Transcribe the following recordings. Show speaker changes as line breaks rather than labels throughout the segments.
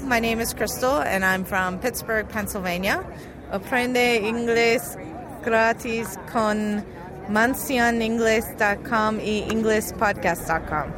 my name is Crystal and I'm from Pittsburgh, Pennsylvania. Aprende inglés gratis con mansioningles.com y englisspodcast.com.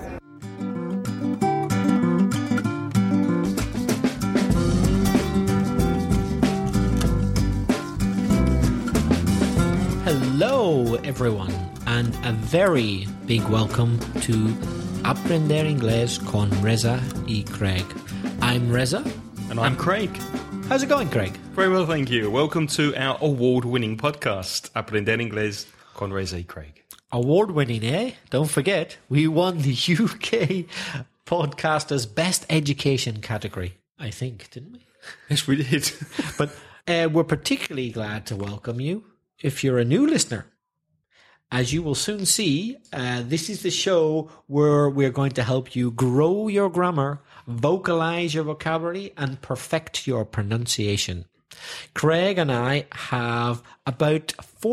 Hello everyone, and a very big welcome to Aprender Inglés con Reza y Craig. I'm Reza.
And I'm Craig.
How's it going, Craig?
Very well, thank you. Welcome to our award-winning podcast, Aprender Inglés con Reza y Craig.
Award-winning, eh? Don't forget, we won the UK Podcasters Best Education category, I think, didn't we?
Yes, we did.
But we're particularly glad to welcome you if you're a new listener. As you will soon see, this is the show where we're going to help you grow your grammar, vocalize your vocabulary, and perfect your pronunciation. Craig and I have about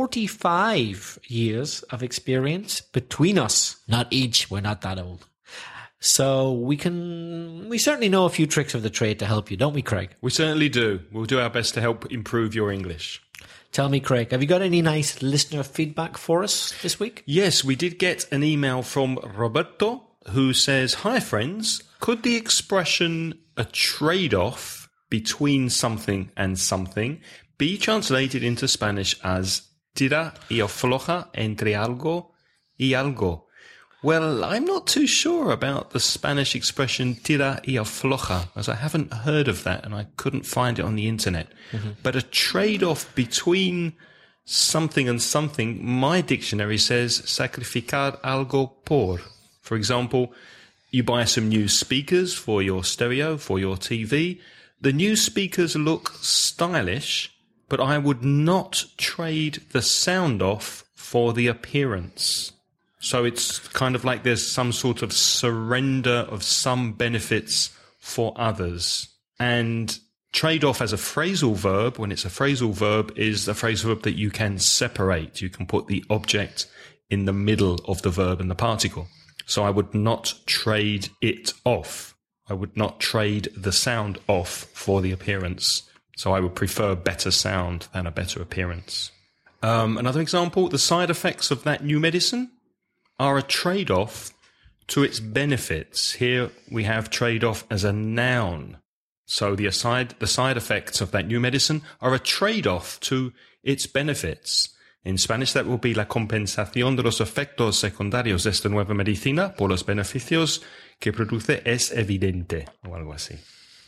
45 years of experience between us. Not each, we're not that old. So we certainly know a few tricks of the trade to help you, don't we, Craig?
We certainly do. We'll do our best to help improve your English.
Tell me, Craig, have you got any nice listener feedback for us this week?
Yes, we did get an email from Roberto who says, "Hi friends, could the expression a trade-off between something and something be translated into Spanish as tira y afloja entre algo y algo?" Well, I'm not too sure about the Spanish expression tira y afloja, as I haven't heard of that and I couldn't find it on the internet. Mm-hmm. But a trade-off between something and something, my dictionary says sacrificar algo por. For example, you buy some new speakers for your stereo, for your TV. The new speakers look stylish, but I would not trade the sound off for the appearance. So it's kind of like there's some sort of surrender of some benefits for others. And trade-off as a phrasal verb, when it's a phrasal verb, is a phrasal verb that you can separate. You can put the object in the middle of the verb and the particle. So I would not trade it off. I would not trade the sound off for the appearance. So I would prefer better sound than a better appearance. Another example, the side effects of that new medicine are a trade-off to its benefits. Here we have trade-off as a noun. So the side effects of that new medicine are a trade-off to its benefits. In Spanish, that will be la compensación de los efectos secundarios de esta nueva medicina por los beneficios que produce es evidente, o algo así.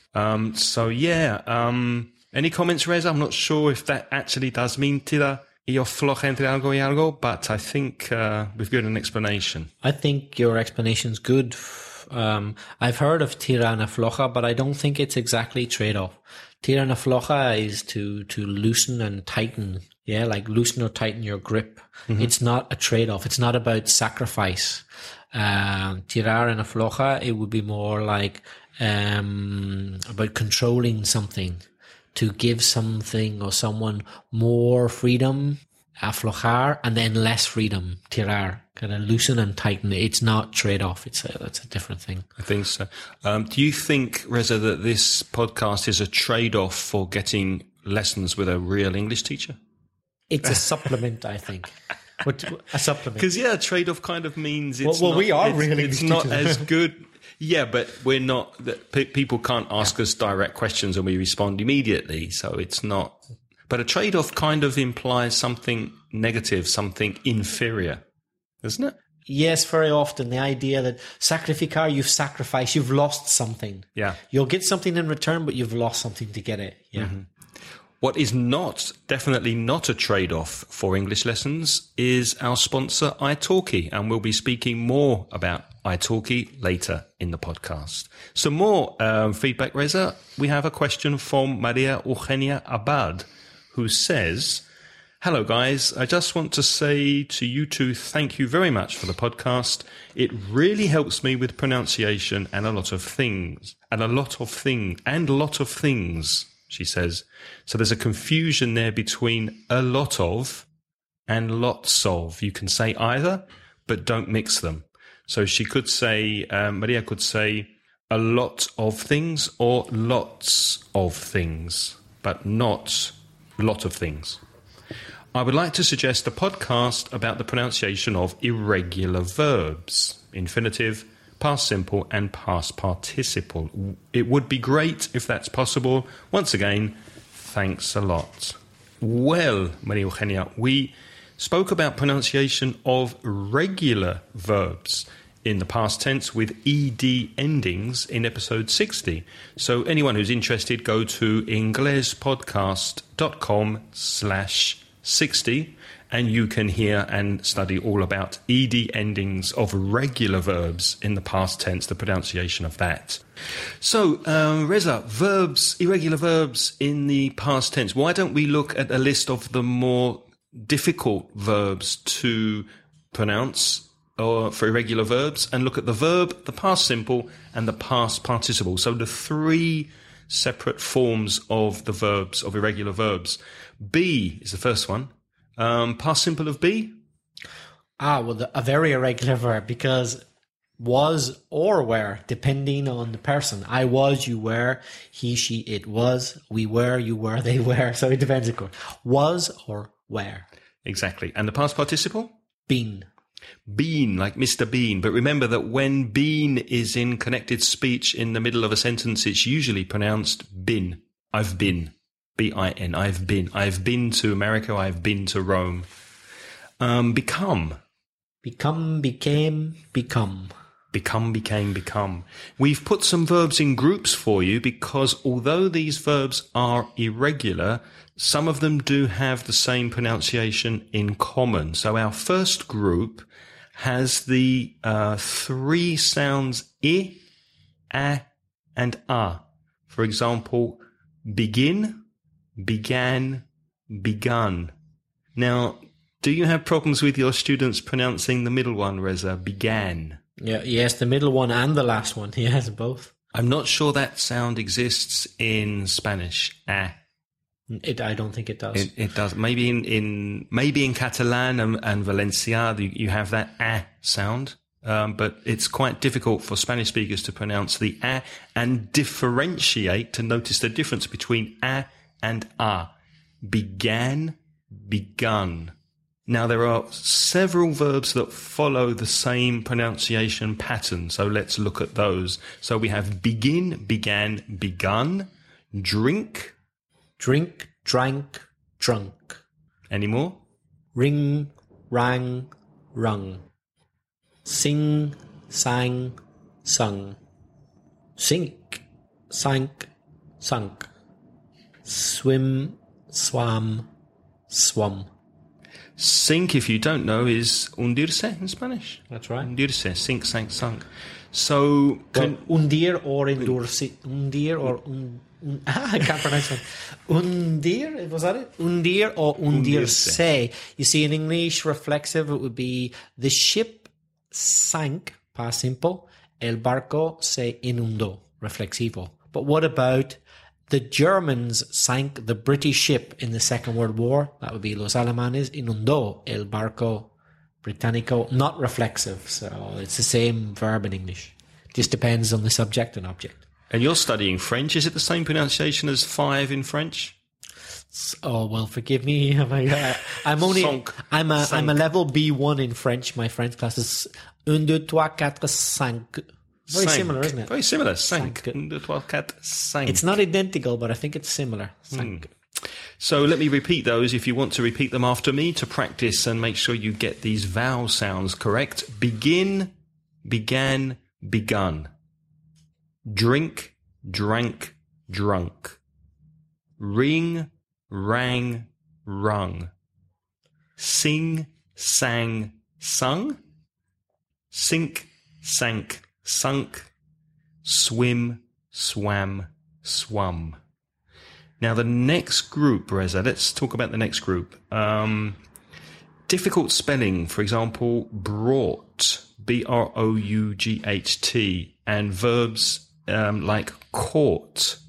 Any comments, Reza? I'm not sure if that actually does mean tira y afloja entre algo y algo, but I think we've given an explanation.
I think your explanation's good. I've heard of tira and afloja, but I don't think it's exactly trade-off. Tira and afloja is to loosen and tighten. Yeah, like loosen or tighten your grip. Mm-hmm. It's not a trade-off. It's not about sacrifice. Tirar and afloja, it would be more like about controlling something. To give something or someone more freedom, aflojar, and then less freedom, tirar, kind of loosen and tighten. It's not trade-off. That's a different thing.
I think so. Do you think, Reza, that this podcast is a trade-off for getting lessons with a real English teacher?
It's a supplement, I think. A supplement.
Because, a trade-off kind of means it's
we are real English teachers.
It's not as good. Yeah, but we're not. People can't ask us direct questions and we respond immediately. So it's not. But a trade-off kind of implies something negative, something inferior, doesn't it?
Yes, very often the idea that sacrificar, you've sacrificed, you've lost something.
Yeah,
you'll get something in return, but you've lost something to get it. Yeah.
Mm-hmm. What is definitely not a trade-off for English lessons is our sponsor, italki, and we'll be speaking more about italki later in the podcast. Some more feedback, Reza. We have a question from Maria Eugenia Abad, who says, "Hello, guys. I just want to say to you two, thank you very much for the podcast. It really helps me with pronunciation and a lot of things, she says. So there's a confusion there between a lot of and lots of. You can say either, but don't mix them. So she could say, Maria could say, a lot of things or lots of things, but not lot of things. I would like to suggest a podcast about the pronunciation of irregular verbs, infinitive, past simple and past participle. It would be great if that's possible. Once again, thanks a lot. Well, Maria Eugenia, we spoke about pronunciation of regular verbs in the past tense with ed endings in episode 60. So anyone who's interested, go to inglespodcast.com/60 and you can hear and study all about ed endings of regular verbs in the past tense, the pronunciation of that. So, Reza, verbs, irregular verbs in the past tense. Why don't we look at a list of the more difficult verbs to pronounce or for irregular verbs and look at the verb, the past simple and the past participle. So the three separate forms of the verbs, of irregular verbs. Be is the first one. Past simple of be?
A very irregular verb, because was or were, depending on the person. I was, you were, he, she, it was, we were, you were, they were. So it depends, of course. Was or were.
Exactly. And the past participle?
Been.
Been, like Mr. Bean. But remember that when been is in connected speech in the middle of a sentence, it's usually pronounced been. I've been. B-I-N. I've been. I've been to America. I've been to Rome. Become.
Become, became, become.
Become, became, become. We've put some verbs in groups for you because although these verbs are irregular, some of them do have the same pronunciation in common. So our first group has the three sounds I, a, and a. For example, begin, began, begun. Now, do you have problems with your students pronouncing the middle one, Reza? Began.
Yeah, yes, the middle one and the last one. Yes, both.
I'm not sure that sound exists in Spanish. A.
I don't think it does.
It does. Maybe in Catalan and Valencia you have that a sound, but it's quite difficult for Spanish speakers to pronounce the a and differentiate, to notice the difference between a and a. Began, begun. Now there are several verbs that follow the same pronunciation pattern, so let's look at those. So we have begin, began, begun, drink,
drink, drank, drunk.
Any more?
Ring, rang, rung. Sing, sang, sung. Sink, sank, sunk. Swim, swam, swum.
Sink, if you don't know, is hundirse in Spanish.
That's right.
Hundirse, sink, sank, sunk. So,
hundir or endurse. Hundir or I can't pronounce it. Hundir, was that it? Hundir or hundirse. You see, in English, reflexive, it would be the ship sank, past simple. El barco se inundó, reflexivo. But what about the Germans sank the British ship in the Second World War? That would be los alemanes inundó el barco británico, not reflexive. So it's the same verb in English. Just depends on the subject and object.
And you're studying French. Is it the same pronunciation as 5 in French?
Oh, well, forgive me. I'm a level B1 in French. My French class is 1, 2, 3, 4, 5. Very similar, isn't it?
Very similar. Cinq. 1, 2, 3, 4, 5.
It's not identical, but I think it's similar. Cinq.
So let me repeat those if you want to repeat them after me to practice and make sure you get these vowel sounds correct. Begin, began, begun. Drink, drank, drunk. Ring, rang, rung. Sing, sang, sung. Sink, sank, sunk. Swim, swam, swum. Now the next group, Reza, let's talk about the next group. Difficult spelling, for example, brought, B-R-O-U-G-H-T, and verbs like caught,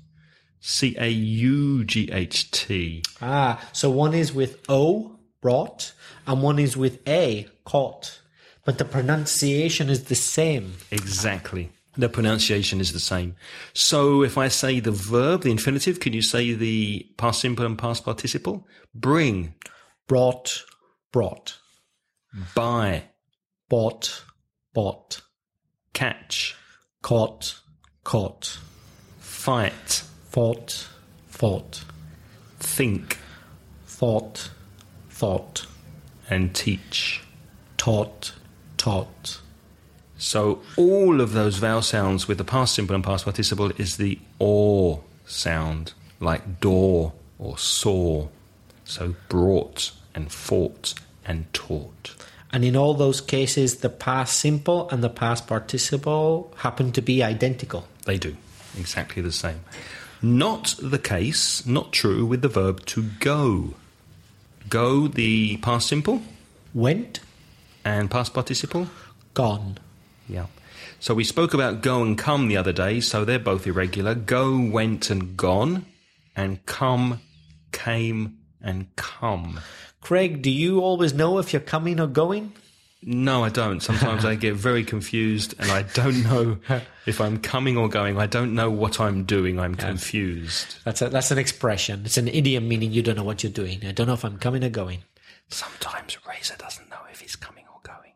C-A-U-G-H-T.
So one is with O, brought, and one is with A, caught. But the pronunciation is the same.
Exactly. The pronunciation is the same. So if I say the verb, the infinitive, can you say the past simple and past participle? Bring.
Brought, brought.
Buy.
Bought, bought.
Catch.
Caught, caught.
Fight.
Fought, fought.
Think.
Thought, thought.
And teach.
Taught, taught.
So all of those vowel sounds with the past simple and past participle is the or sound, like door or saw. So brought and fought and taught.
And in all those cases, the past simple and the past participle happen to be identical.
They do. Exactly the same. Not the case, not true with the verb to go. Go, the past simple.
Went.
And past participle.
Gone.
Yeah. So we spoke about go and come the other day, so they're both irregular. Go, went and gone. And come, came and come.
Craig, do you always know if you're coming or going?
No, I don't. Sometimes I get very confused and I don't know if I'm coming or going. I don't know what I'm doing. I'm confused.
That's an expression. It's an idiom meaning you don't know what you're doing. I don't know if I'm coming or going.
Sometimes Razor doesn't know if he's coming or going.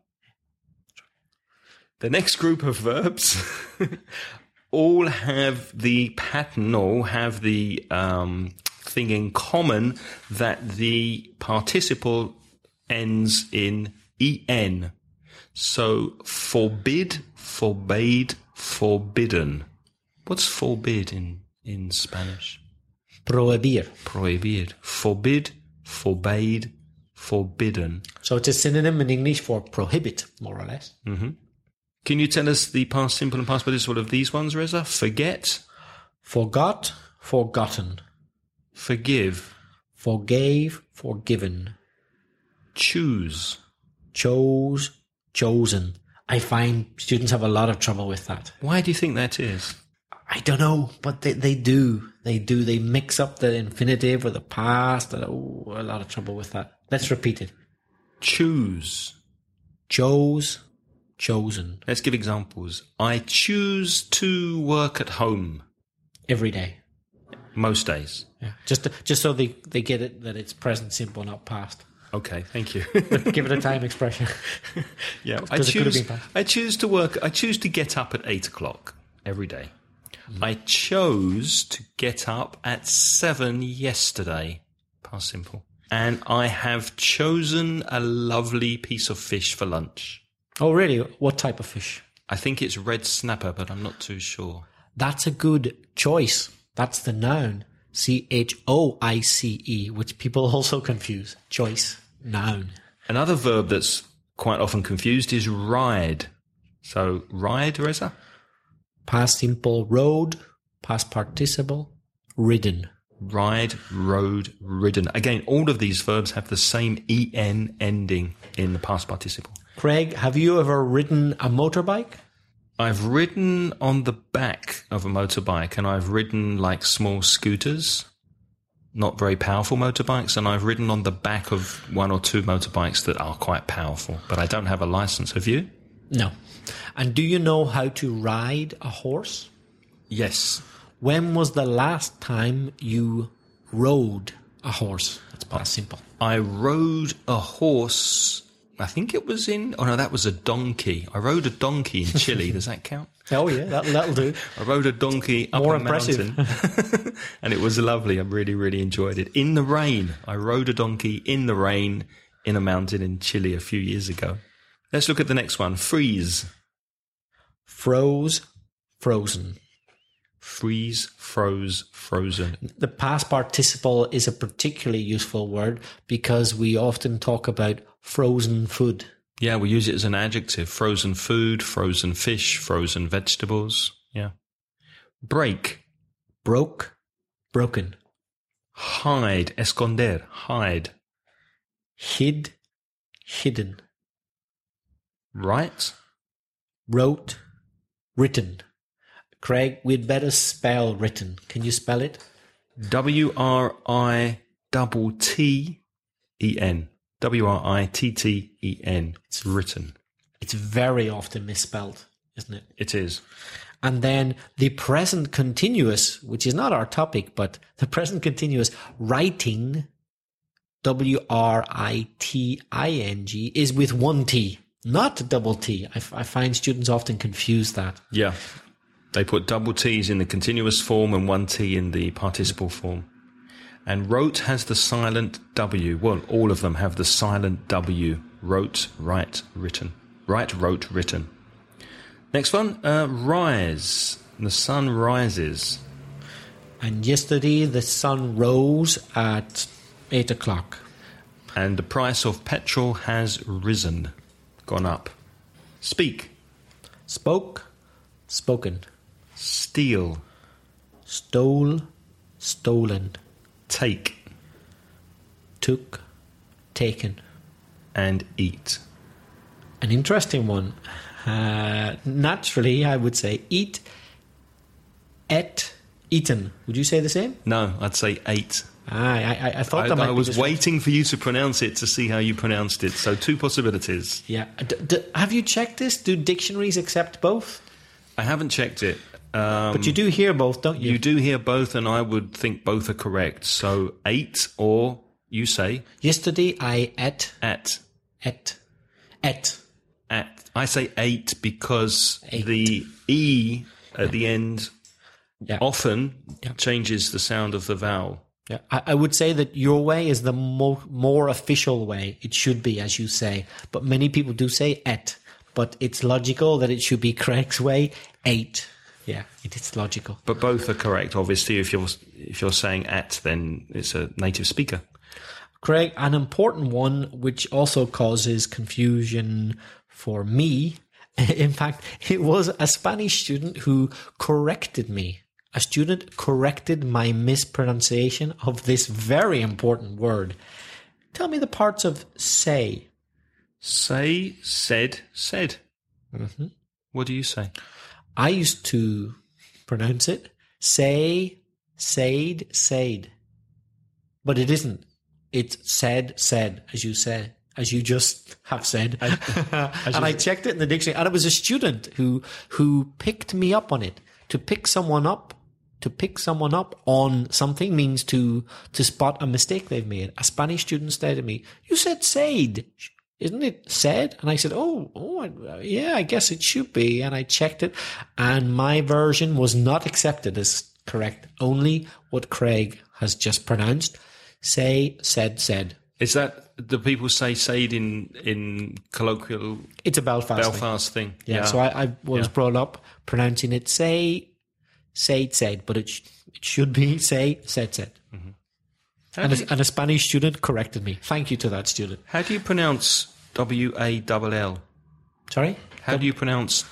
The next group of verbs all have the pattern, or have the thing in common that the participle ends in en. So forbid, forbade, forbidden. What's forbid in Spanish?
Prohibir.
Prohibir. Forbid, forbade, forbidden.
So it's a synonym in English for prohibit, more or less.
Mm-hmm. Can you tell us the past simple and past participle of these ones, Reza? Forget.
Forgot, forgotten.
Forgive.
Forgave, forgiven.
Choose.
Chose, chosen. I find students have a lot of trouble with that.
Why do you think that is?
I don't know, but they do. They do. They mix up the infinitive with the past. A lot of trouble with that. Let's repeat it.
Choose.
Chose, chosen.
Let's give examples. I choose to work at home.
Every day.
Most days.
Yeah. Just so they get it that it's present simple, not past.
Okay, thank you.
But give it a time expression.
Yeah, I choose to work. I choose to get up at 8 o'clock every day. I chose to get up at 7 yesterday. Past simple. And I have chosen a lovely piece of fish for lunch.
Oh, really? What type of fish?
I think it's red snapper, but I'm not too sure.
That's a good choice. That's the noun. CHOICE, which people also confuse. Choice, noun.
Another verb that's quite often confused is ride. So, ride, Reza?
Past simple, rode. Past participle, ridden.
Ride, rode, ridden. Again, all of these verbs have the same en ending in the past participle.
Craig, have you ever ridden a motorbike?
I've ridden on the back of a motorbike, and I've ridden like small scooters, not very powerful motorbikes, and I've ridden on the back of 1 or 2 motorbikes that are quite powerful, but I don't have a license. Have you?
No. And do you know how to ride a horse?
Yes.
When was the last time you rode a horse? That's past simple.
I rode a horse, I think it was that was a donkey. I rode a donkey in Chile. Does that count?
Oh, yeah, that'll do.
I rode a donkey up
More
a
impressive.
mountain, and it was lovely. I really, really enjoyed it. In the rain. I rode a donkey in the rain in a mountain in Chile a few years ago. Let's look at the next one. Freeze.
Froze, frozen.
Freeze, froze, frozen.
The past participle is a particularly useful word because we often talk about frozen food.
Yeah, we use it as an adjective. Frozen food, frozen fish, frozen vegetables. Yeah. Break.
Broke, broken.
Hide. Esconder. Hide.
Hid, hidden.
Write.
Wrote, written. Craig, we'd better spell written. Can you spell it?
WRITTEN. WRITTEN. It's written.
It's very often misspelled, isn't it?
It is.
And then the present continuous, which is not our topic, but the present continuous, writing, W-R-I-T-I-N-G, is with one T, not double T. I find students often confuse that.
Yeah. They put double T's in the continuous form and one T in the participle form. And wrote has the silent W. Well, all of them have the silent W. Wrote, write, written. Write, wrote, written. Next one, rise. The sun rises.
And yesterday the sun rose at 8 o'clock.
And the price of petrol has risen, gone up. Speak.
Spoke, spoken.
Steal.
Stole, stolen.
Take.
Took, taken.
And eat.
An interesting one. Naturally, I would say eat, ate, eaten. Would you say the same?
No, I'd say ate.
I thought that might
I
be
was waiting for you to pronounce it to see how you pronounced it. So 2 possibilities.
Yeah. Have you checked this? Do dictionaries accept both?
I haven't checked it.
But you do hear both, don't you?
You do hear both, and I would think both are correct. So ate, or you say?
Yesterday I ate.
At.
Ate. Ate.
At. I say ate because
Ate.
the E at the end often
Yeah.
changes the sound of the vowel.
Yeah, I would say that your way is the more official way. It should be, as you say. But many people do say ate. But it's logical that it should be Craig's way, ate. Yeah, it is logical.
But both are correct. Obviously, if you're saying at, then it's a native speaker.
Craig, an important one which also causes confusion for me. In fact, it was a Spanish student who corrected me. A student corrected my mispronunciation of this very important word. Tell me the parts of say.
Say, said, said.
Mm-hmm.
What do you say?
I used to pronounce it say, said, said. But it isn't. It's said, said, as you say, as you just have said. And I checked it in the dictionary, and it was a student who picked me up on it. To pick someone up on something means to spot a mistake they've made. A Spanish student said to me, "You said said. Isn't it said?" And I said, yeah, I guess it should be. And I checked it, and my version was not accepted as correct. Only what Craig has just pronounced. Say, said, said.
Is that the people say said in colloquial?
It's a Belfast
thing.
Yeah. So I was brought up pronouncing it say, said, but it should be say, said, said. Mm-hmm. And a Spanish student corrected me. Thank you to that student.
How do you pronounce W-A-L-L?
Sorry?
How do you pronounce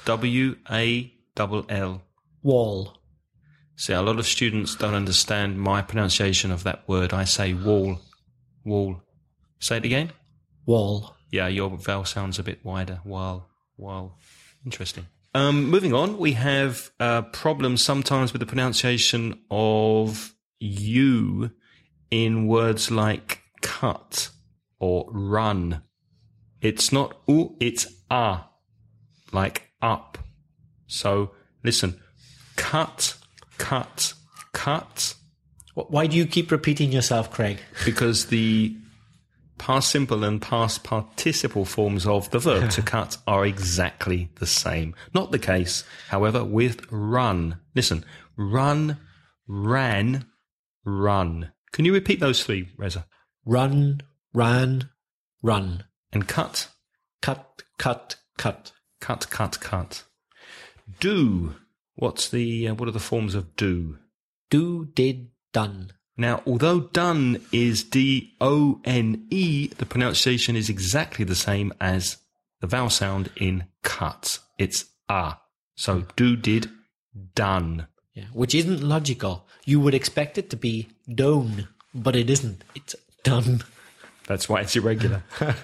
W-A-L-L?
Wall.
See, a lot of students don't understand my pronunciation of that word. I say wall. Wall. Say it again?
Wall.
Yeah, your vowel sounds a bit wider. Wall. Interesting. Moving on, we have problems sometimes with the pronunciation of you in words like cut or run. It's not u, it's a, like up. So listen, cut, cut, cut.
Why do you keep repeating yourself, Craig?
Because the past simple and past participle forms of the verb to cut are exactly the same. Not the case, however, with run. Listen, run, ran, run. Can you repeat those 3, Reza?
Run, ran, run.
And cut?
Cut, cut, cut.
Cut, cut, cut. Do. What are the forms of do?
Do, did, done.
Now, although done is D-O-N-E, the pronunciation is exactly the same as the vowel sound in cut. It's a. So do, did, done.
Yeah, which isn't logical. You would expect it to be done, but it isn't. It's done.
That's why it's irregular.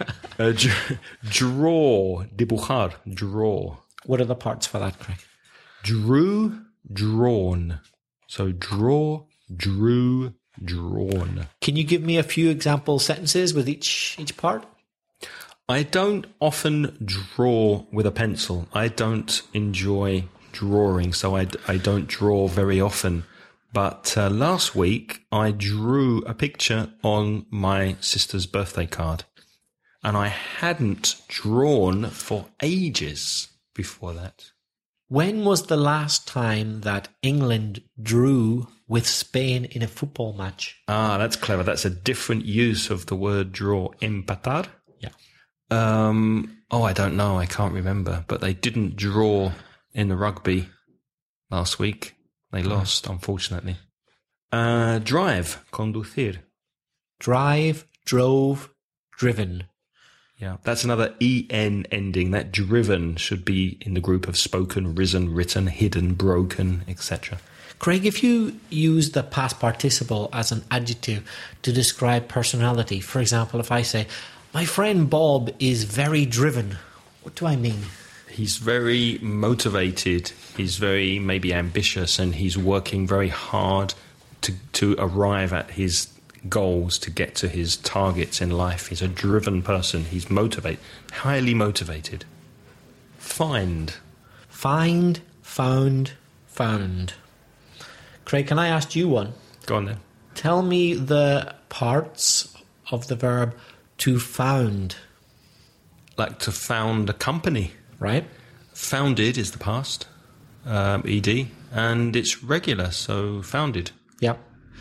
Draw, dibujar, draw.
What are the parts for that, Craig?
Drew, drawn. So draw, drew, drawn.
Can you give me a few example sentences with each part?
I don't often draw with a pencil. I don't enjoy drawing, so I don't draw very often. But last week, I drew a picture on my sister's birthday card. And I hadn't drawn for ages before that.
When was the last time that England drew with Spain in a football match?
Ah, that's clever. That's a different use of the word draw. Empatar?
Yeah.
I don't know. I can't remember. But they didn't draw in the rugby last week. They lost, unfortunately. Drive, conducir.
Drive, drove, driven.
Yeah, that's another en ending. That driven should be in the group of spoken, risen, written, hidden, broken, etc.
Craig, if you use the past participle as an adjective to describe personality, for example, if I say, my friend Bob is very driven, what do I mean?
He's very motivated, he's very maybe ambitious, and he's working very hard to arrive at his goals, to get to his targets in life. He's a driven person. He's motivated, highly motivated. Find,
found. Craig, can I ask you one?
Go on then.
Tell me the parts of the verb to found.
Like to found a company.
Right.
Founded is the past, ed, and it's regular, so founded.
Yep.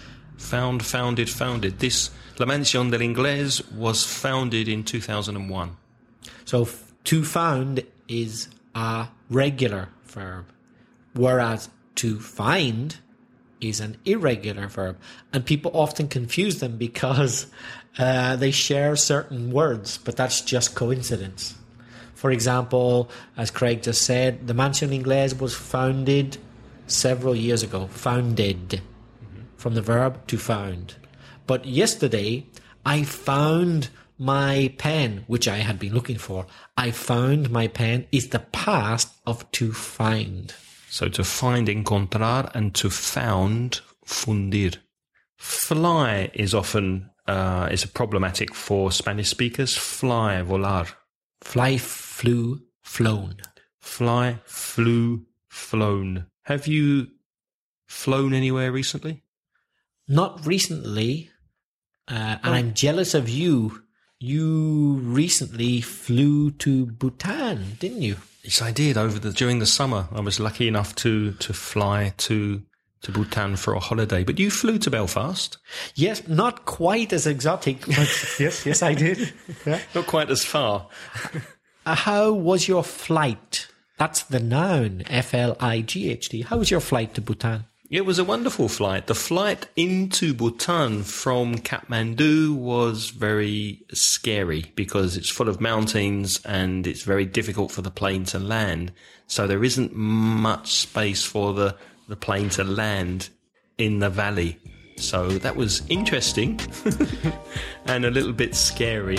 Founded. This La Mansión del Inglés was founded in 2001.
So to found is a regular verb, whereas to find is an irregular verb. And people often confuse them because they share certain words, but that's just coincidence. For example, as Craig just said, the Mansión Inglés was founded several years ago. Founded. From the verb to found. But yesterday, I found my pen, which I had been looking for. I found my pen is the past of to find.
So to find, encontrar, and to found, fundir. Fly is often is problematic for Spanish speakers. Fly, volar.
Fly, flew, flown.
Fly, flew, flown. Have you flown anywhere recently?
Not recently, and I'm jealous of you. You recently flew to Bhutan, didn't you?
Yes, I did. During the summer, I was lucky enough to fly to Bhutan for a holiday. But you flew to Belfast.
Yes, not quite as exotic, but yes, I did. Yeah.
Not quite as far.
How was your flight? That's the noun, F-L-I-G-H-T. How was your flight to Bhutan?
It was a wonderful flight. The flight into Bhutan from Kathmandu was very scary because it's full of mountains and it's very difficult for the plane to land. So there isn't much space for the plane to land in the valley. So that was interesting and a little bit scary.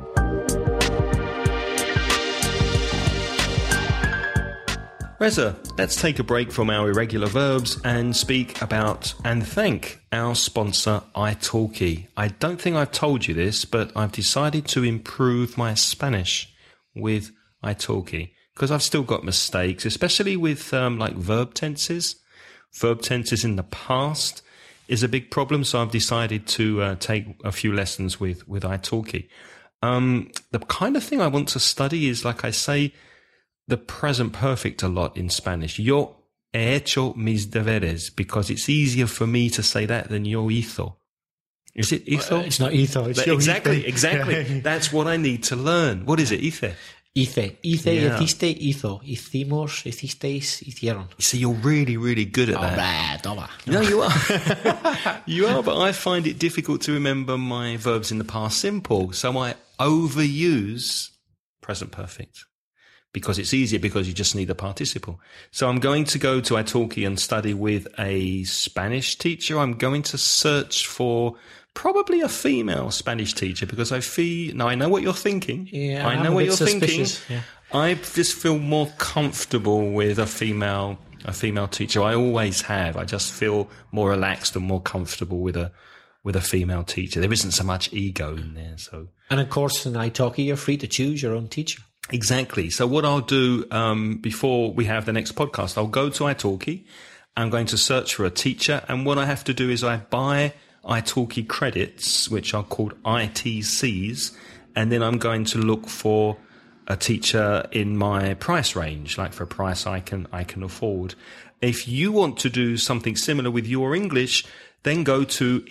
Reza, let's take a break from our irregular verbs and speak about and thank our sponsor, italki. I don't think I've told you this, but I've decided to improve my Spanish with italki because I've still got mistakes, especially with like verb tenses. Verb tenses in the past is a big problem, so I've decided to take a few lessons with italki. The kind of thing I want to study is, like I say, the present perfect a lot in Spanish. Yo he hecho mis deberes, because it's easier for me to say that than yo hizo. Is it hizo?
It's not hizo. It's yo
exactly.
hice.
That's what I need to learn. What is it? Hice.
Hice,
Yeah.
hiciste, hizo. Hicimos, hicisteis, hicieron.
So you're really, really good at that.
Toma.
No, you are. You are, but I find it difficult to remember my verbs in the past simple. So I overuse present perfect. Because it's easier because you just need the participle. So I'm going to go to italki and study with a Spanish teacher. I'm going to search for probably a female Spanish teacher because I know what you're thinking.
Yeah,
I know what you're thinking.
Yeah.
I just feel more comfortable with a female teacher. I always have. I just feel more relaxed and more comfortable with a female teacher. There isn't so much ego in there. So,
And of course, in italki, you're free to choose your own teacher.
Exactly. So what I'll do before we have the next podcast, I'll go to italki. I'm going to search for a teacher, and what I have to do is I buy italki credits, which are called ITCs, and then I'm going to look for a teacher in my price range, like for a price I can afford. If you want to do something similar with your English, then go to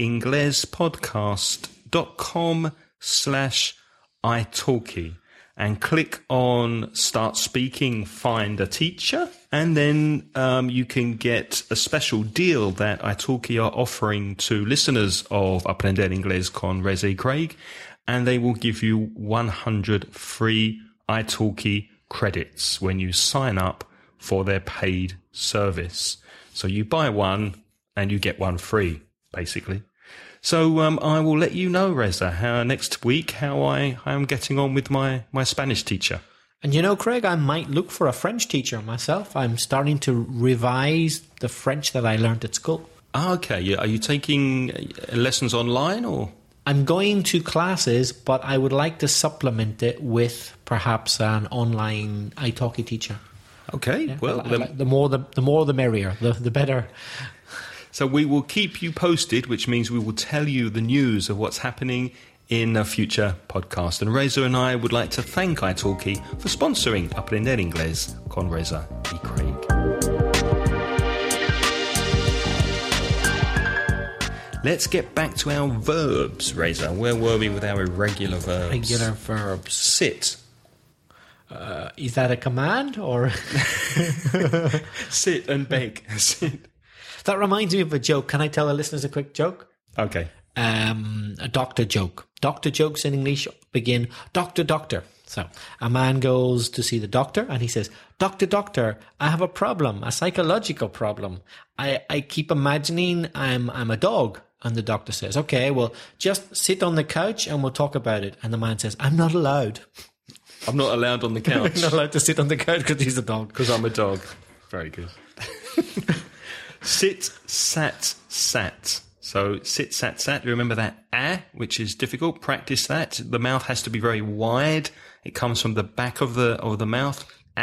inglespodcast.com/italki and click on Start Speaking, Find a Teacher, and then you can get a special deal that italki are offering to listeners of Aprender Inglés con Reza y Craig, and they will give you 100 free italki credits when you sign up for their paid service. So you buy one and you get one free, basically. So I will let you know, Reza, how next week how I am getting on with my Spanish teacher.
And you know, Craig, I might look for a French teacher myself. I'm starting to revise the French that I learned at school.
Okay, are you taking lessons online or?
I'm going to classes, but I would like to supplement it with perhaps an online italki teacher.
Okay,
Yeah,
well,
the more the merrier, the better.
So we will keep you posted, which means we will tell you the news of what's happening in a future podcast. And Reza and I would like to thank italki for sponsoring Aprender Inglés con Reza y Craig. Let's get back to our verbs, Reza. Where were we with our irregular verbs?
Regular verbs.
Sit.
Is that a command or?
Sit and beg. Sit.
That reminds me of a joke. Can I tell the listeners a quick joke?
Okay.
A doctor joke. Doctor jokes in English begin, doctor, doctor. So a man goes to see the doctor and he says, doctor, doctor, I have a problem, a psychological problem. I keep imagining I'm a dog. And the doctor says, okay, well, just sit on the couch and we'll talk about it. And the man says, I'm not allowed.
I'm not allowed on the couch.
I'm not allowed to sit on the couch because he's a dog.
Because I'm a dog. Very good. Sit, sat, sat. So sit, sat, sat. Remember that which is difficult. Practice that. The mouth has to be very wide. It comes from the back of the mouth.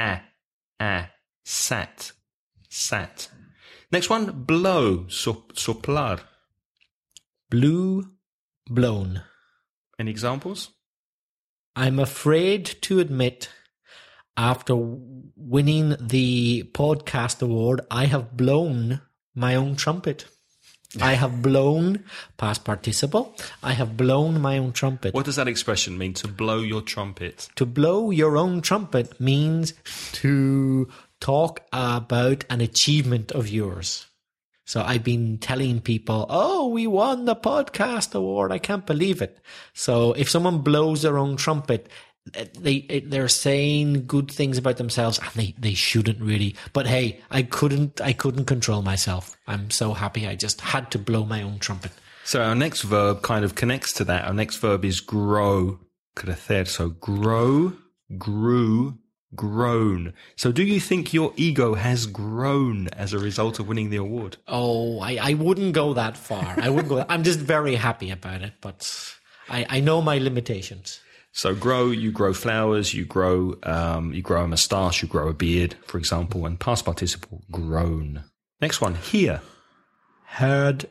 Sat, sat. Next one, blow, soplar.
Blew, blown.
Any examples?
I'm afraid to admit, after winning the podcast award, I have blown my own trumpet. I have blown, past participle, I have blown my own trumpet.
What does that expression mean, to blow your trumpet?
To blow your own trumpet means to talk about an achievement of yours. So I've been telling people, oh, we won the podcast award. I can't believe it. So if someone blows their own trumpet, they're saying good things about themselves, and they shouldn't really. But hey, I couldn't control myself. I'm so happy. I just had to blow my own trumpet.
So our next verb kind of connects to that. Our next verb is grow, crecer. So grow, grew, grown. So do you think your ego has grown as a result of winning the award?
Oh, I wouldn't go that far. I wouldn't go. I'm just very happy about it, but I know my limitations.
So grow, you grow flowers, you grow a moustache, you grow a beard, for example, and past participle, grown. Next one, hear.
Heard.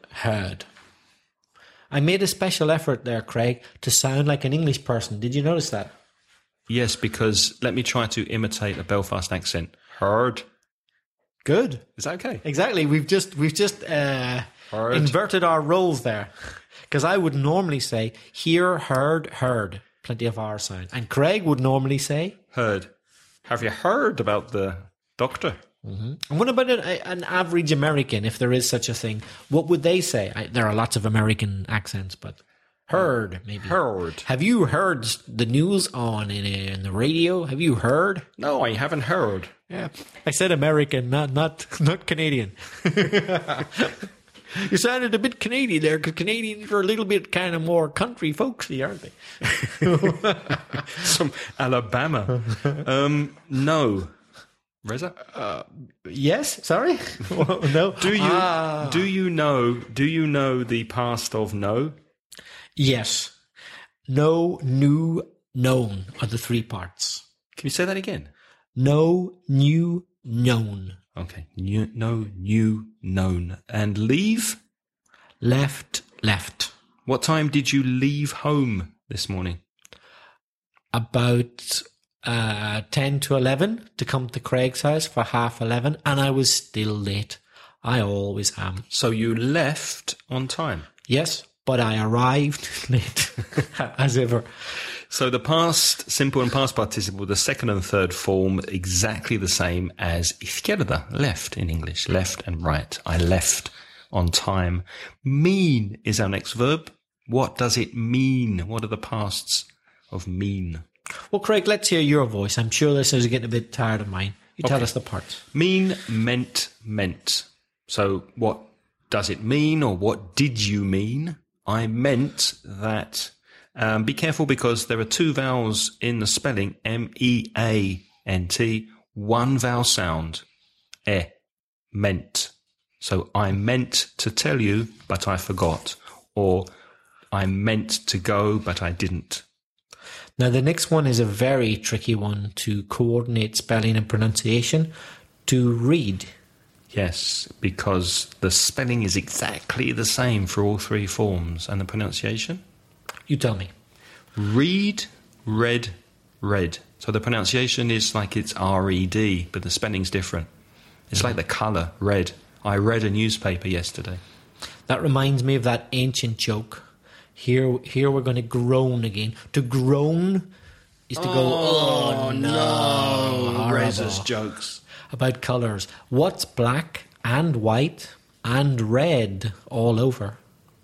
I made a special effort there, Craig, to sound like an English person. Did you notice that?
Yes, because let me try to imitate a Belfast accent. Heard.
Good.
Is that okay?
Exactly. We've just inverted our roles there. Because I would normally say hear, heard. Plenty of R sound. And Craig would normally say
heard. Have you heard about the doctor?
Mm-hmm. And what about an average American, if there is such a thing? What would they say? There are lots of American accents, but heard, maybe.
Heard.
Have you heard the news on in the radio? Have you heard?
No, I haven't heard.
Yeah, I said American, not Canadian. You sounded a bit Canadian there, because Canadians are a little bit kind of more country folksy, aren't they?
Some Alabama. No. Reza?
Yes. Sorry. No.
Do you know the past of no?
Yes. No, new, known are the three parts.
Can you say that again?
No, new, known.
Okay. No, new, known. And leave?
Left, left.
What time did you leave home this morning?
About 10 to 11 to come to Craig's house for 11:30, and I was still late. I always am.
So you left on time?
Yes, but I arrived late, as ever.
So the past simple and past participle, the second and third form, exactly the same as izquierda, left in English, left and right. I left on time. Mean is our next verb. What does it mean? What are the pasts of mean?
Well, Craig, let's hear your voice. I'm sure listeners are getting a bit tired of mine. You tell us the parts.
Mean, meant. So what does it mean, or what did you mean? I meant that. Be careful, because there are two vowels in the spelling, meant, one vowel sound, meant. So I meant to tell you, but I forgot. Or I meant to go, but I didn't.
Now, the next one is a very tricky one to coordinate spelling and pronunciation. To read.
Yes, because the spelling is exactly the same for all three forms. And the pronunciation?
You tell me.
Read, read, read. So the pronunciation is like it's R-E-D, but the spelling's different. It's like the colour, red. I read a newspaper yesterday.
That reminds me of that ancient joke. Here we're going to groan again. To groan is to go, oh no.
Reza's jokes.
About colours. What's black and white and red all over?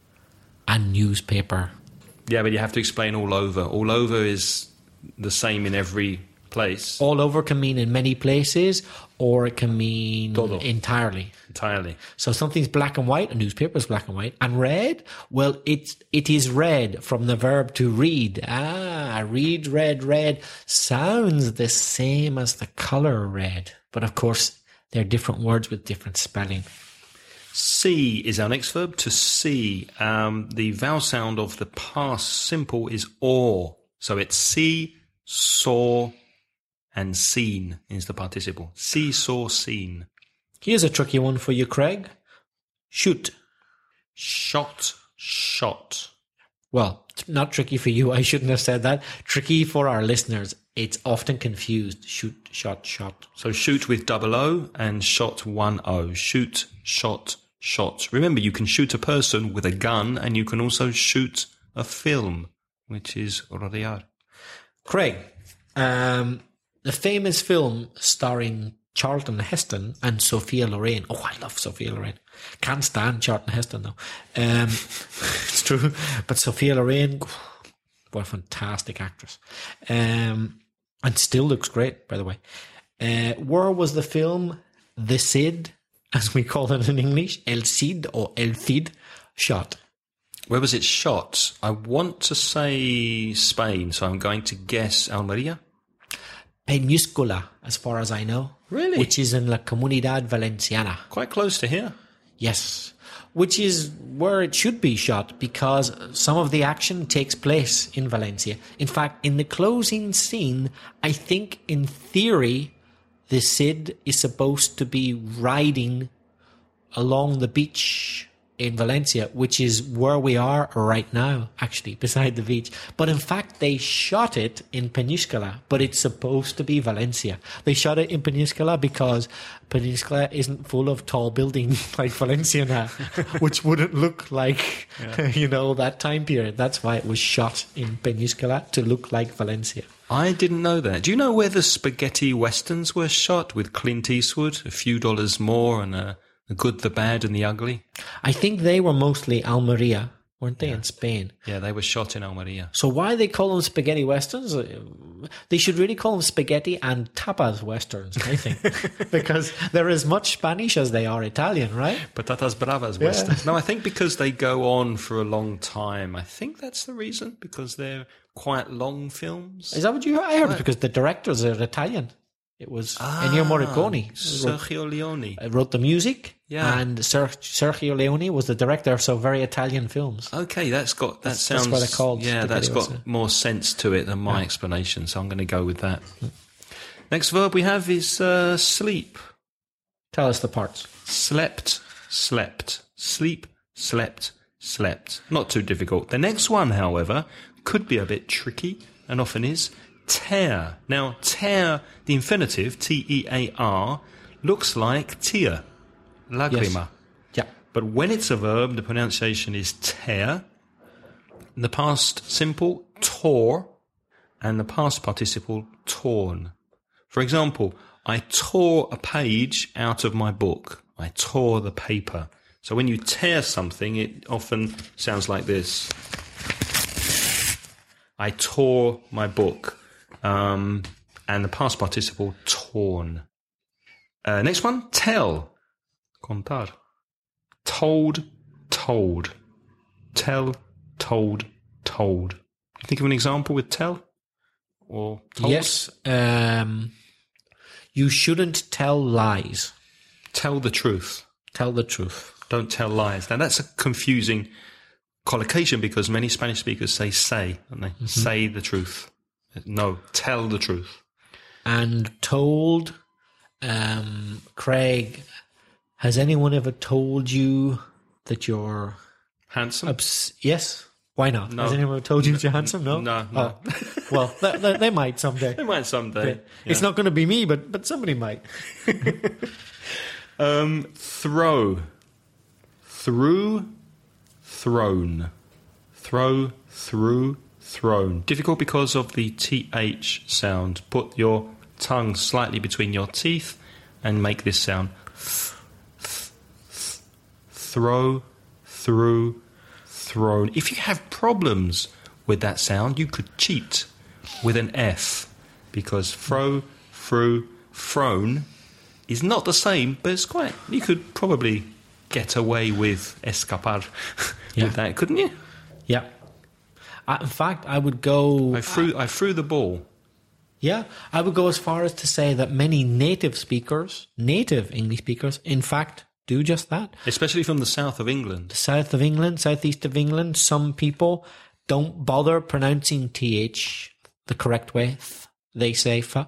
And newspaper.
Yeah, but you have to explain all over. All over is the same in every place.
All over can mean in many places, or it can mean
Todo.
entirely.
Entirely.
So something's black and white, a newspaper is black and white. And red? Well, it is red from the verb to read. Read, red sounds the same as the colour red. But of course, they're different words with different spelling.
See is our next verb, to see. The vowel sound of the past simple is or. So it's see, saw, and seen is the participle. See, saw, seen.
Here's a tricky one for you, Craig. Shoot.
Shot, shot.
Well, not tricky for you. I shouldn't have said that. Tricky for our listeners. It's often confused. Shoot, shot, shot.
So shoot with double O and shot one O. Shoot, shot, shot. Remember, you can shoot a person with a gun, and you can also shoot a film, which is rodear.
Craig, the famous film starring Charlton Heston and Sophia Loren. Oh, I love Sophia Loren. Can't stand Charlton Heston, though. It's true. But Sophia Loren, what a fantastic actress. And still looks great, by the way. Where was the film The Cid, as we call it in English, El Cid or El Cid, shot?
Where was it shot? I want to say Spain, so I'm going to guess Almeria.
Peñíscola, as far as I know.
Really?
Which is in La Comunidad Valenciana.
Quite close to here.
Yes. Which is where it should be shot, because some of the action takes place in Valencia. In fact, in the closing scene, I think in theory, the Cid is supposed to be riding along the beach in Valencia, which is where we are right now, actually, beside the beach. But in fact, they shot it in Peñíscola, but it's supposed to be Valencia. They shot it in Peñíscola because Peñíscola isn't full of tall buildings like Valencia now, which wouldn't look like, that time period. That's why it was shot in Peñíscola, to look like Valencia.
I didn't know that. Do you know where the spaghetti westerns were shot with Clint Eastwood? A few dollars more and the good, the bad, and the ugly.
I think they were mostly Almeria, weren't they, in Spain?
Yeah, they were shot in Almeria.
So why they call them spaghetti westerns? They should really call them spaghetti and tapas westerns, I think. Because they're as much Spanish as they are Italian, right?
Patatas bravas westerns. No, I think because they go on for a long time. I think that's the reason, because they're quite long films.
Is that what you heard? I heard it because the directors are Italian. It was Ennio Morricone.
Sergio Leone.
Wrote the music.
Yeah.
And Sergio Leone was the director, so very Italian films.
Okay, that's got
that's what they're called.
Yeah, that's got
Westerns.
more sense to it than my explanation, so I'm going to go with that. Next verb we have is sleep.
Tell us the parts.
Slept, slept. Sleep, slept, slept. Not too difficult. The next one, however, could be a bit tricky, and often is. Tear. Now, tear, the infinitive, T-E-A-R, looks like tear. Lagrima.
Yeah.
But when it's a verb, the pronunciation is tear. In the past simple, tore, and the past participle, torn. For example, I tore a page out of my book. I tore the paper. So when you tear something, it often sounds like this. I tore my book. And the past participle, torn. Next one, tell. Contar. Told, told. Tell, told, told. Can you think of an example with tell? Or told?
Yes. You shouldn't tell lies.
Tell the truth.
Tell the truth.
Don't tell lies. Now, that's a confusing collocation because many Spanish speakers say, don't they? Mm-hmm. Say the truth. No, tell the truth.
And told, Craig, has anyone ever told you that you're
handsome?
Yes. Why not?
No.
Has anyone ever told you you're handsome? No?
No.
Oh. Well, they might someday.
They might someday.
Yeah. It's not going to be me, but somebody might.
Throw. Through, thrown. Throw, through, thrown. Difficult because of the TH sound. Put your tongue slightly between your teeth and make this sound. Throw, through, thrown. If you have problems with that sound, you could cheat with an F because fro, through, thrown is not the same, but it's quite. You could probably get away with escapar with that, couldn't you?
Yeah. In fact, I would go.
I threw the ball.
Yeah, I would go as far as to say that many native English speakers, in fact, do just that.
Especially from the south of England.
The south of England, southeast of England, some people don't bother pronouncing TH the correct way. They say fa.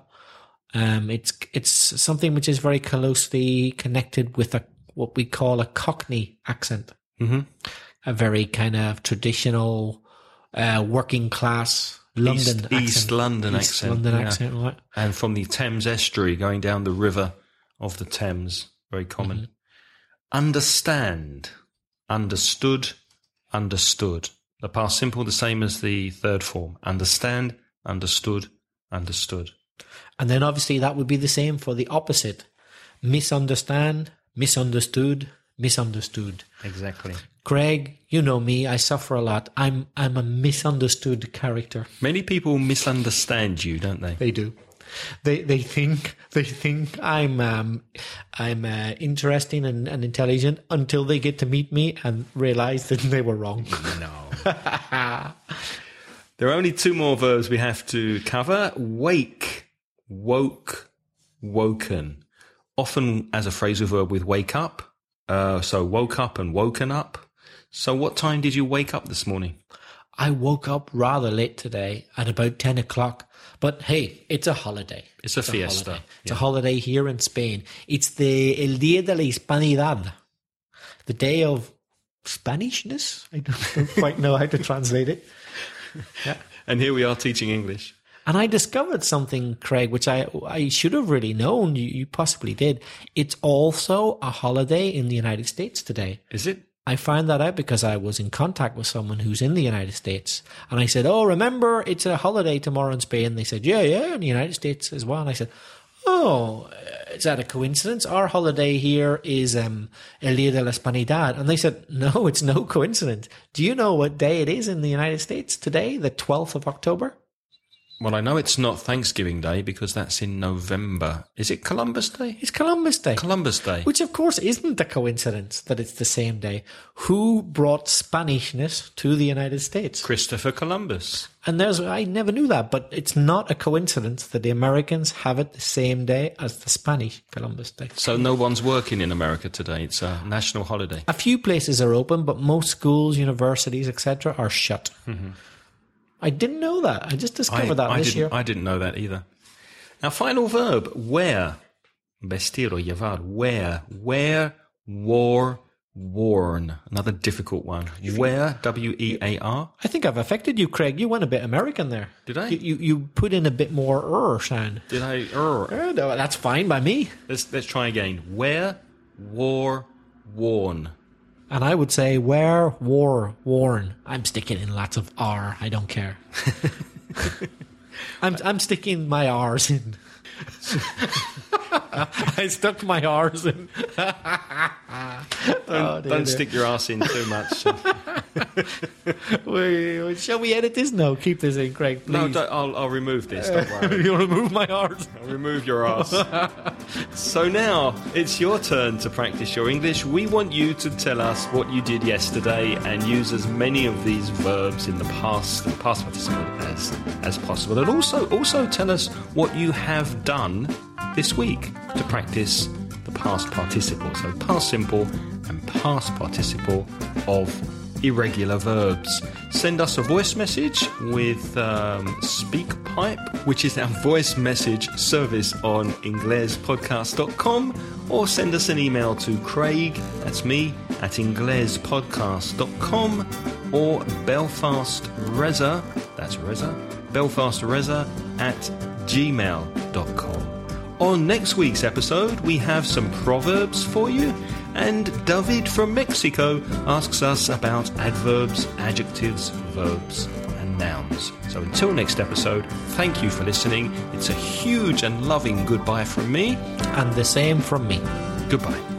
It's something which is very closely connected with what we call a Cockney accent.
Mm-hmm.
A very kind of traditional working class London accent.
East London accent.
Right?
And from the Thames estuary going down the river of the Thames. Very common. Mm-hmm. Understand. Understood. Understood. The past simple, the same as the third form. Understand. Understood. Understood.
And then obviously that would be the same for the opposite. Misunderstand. Misunderstood. Misunderstood.
Exactly.
Craig, you know me. I suffer a lot. I'm a misunderstood character.
Many people misunderstand you, don't they?
They do. They think I'm interesting and intelligent until they get to meet me and realize that they were wrong.
No. There are only two more verbs we have to cover. Wake, woke, woken. Often as a phrasal verb with wake up. So woke up and woken up. So what time did you wake up this morning?
I woke up rather late today at about 10 o'clock. But hey, it's a holiday.
It's a fiesta.
Holiday. It's a holiday here in Spain. It's the El Día de la Hispanidad, the day of Spanishness. I don't quite know how to translate it.
Yeah. And here we are teaching English.
And I discovered something, Craig, which I should have really known. You possibly did. It's also a holiday in the United States today.
Is it?
I found that out because I was in contact with someone who's in the United States. And I said, oh, remember, it's a holiday tomorrow in Spain. They said, yeah, in the United States as well. And I said, oh, is that a coincidence? Our holiday here is El Día de la Hispanidad. And they said, no, it's no coincidence. Do you know what day it is in the United States today, the 12th of October?
Well, I know it's not Thanksgiving Day because that's in November. Is it Columbus Day?
It's Columbus Day.
Columbus Day.
Which, of course, isn't a coincidence that it's the same day. Who brought Spanishness to the United States?
Christopher Columbus.
And I never knew that, but it's not a coincidence that the Americans have it the same day as the Spanish Columbus Day.
So no one's working in America today. It's a national holiday.
A few places are open, but most schools, universities, etc. are shut. Mm-hmm. I didn't know that. I just discovered that this year.
I didn't know that either. Our final verb, wear. Vestir o llevar. Wear. Wear, wore, worn. Another difficult one. Wear, W-E-A-R.
I think I've affected you, Craig. You went a bit American there.
Did I?
You put in a bit more sound.
Did I?
No, that's fine by me.
Let's try again. Wear, wore, worn.
And I would say wear, wore, worn. I'm sticking in lots of R. I don't care. I'm sticking my R's in. I stuck my R's in.
Don't stick your ass in too much.
Shall we edit this? No, keep this in, Craig, please.
No, I'll remove this. Don't worry.
You'll remove my R's.
I'll remove your ass. So now it's your turn to practice your English. We want you to tell us what you did yesterday and use as many of these verbs in the past participle as possible. And also tell us what you have done this week to practice the past participle. So past simple and past participle of irregular verbs. Send us a voice message with SpeakPipe, which is our voice message service on inglespodcast.com, or send us an email to Craig, that's me, at inglespodcast.com, or BelfastReza, that's Reza, BelfastReza at gmail.com. On next week's episode, we have some proverbs for you, and David from Mexico asks us about adverbs, adjectives, verbs, and nouns. So until next episode, thank you for listening. It's a huge and loving goodbye from me.
And the same from me.
Goodbye.